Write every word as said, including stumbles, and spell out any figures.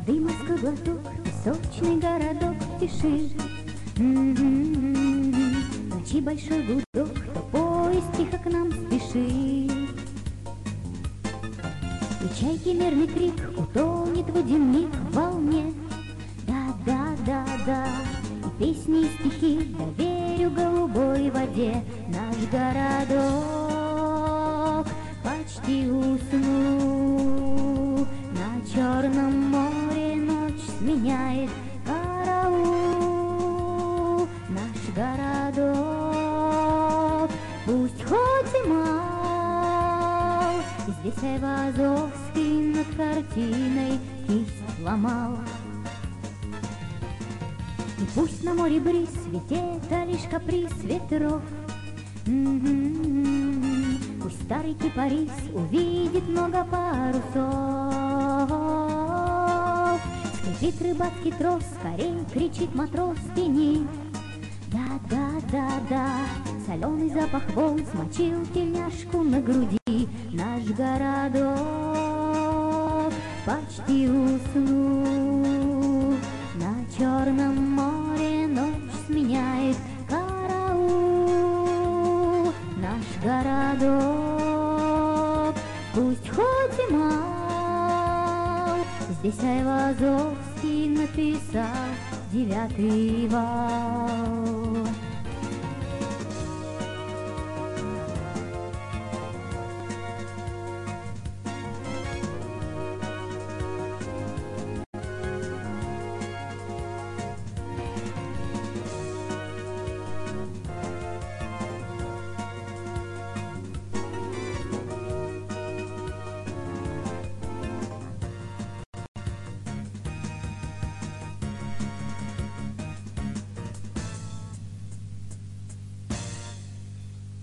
Дымовской глоток, песочный городок в тиши. М-м-м-м. Ночи большой гудок, то поезд тихо к нам спешит. И чайки мерный крик утонет в один миг в волне. Да-да-да-да, и песни и стихи доверю голубой воде. Наш городок почти уснул. На Черном море ночь сменяет караул. Наш городок пусть хоть и мал, здесь Айвазовский над картиной кисть ломал. И пусть на море бриз светит, а лишь каприз ветров. М-м-м-м. Пусть старый кипарис увидит много парусов. Скрипит рыбацкий трос, скорей кричит матрос, тяни. Да-да-да-да, соленый запах волн смочил тельняшку на груди. Наш городок почти уснул. На Черном море ночь сменяет караул. Наш городок пусть хоть и мал, здесь Айвазовский написал девятый вал.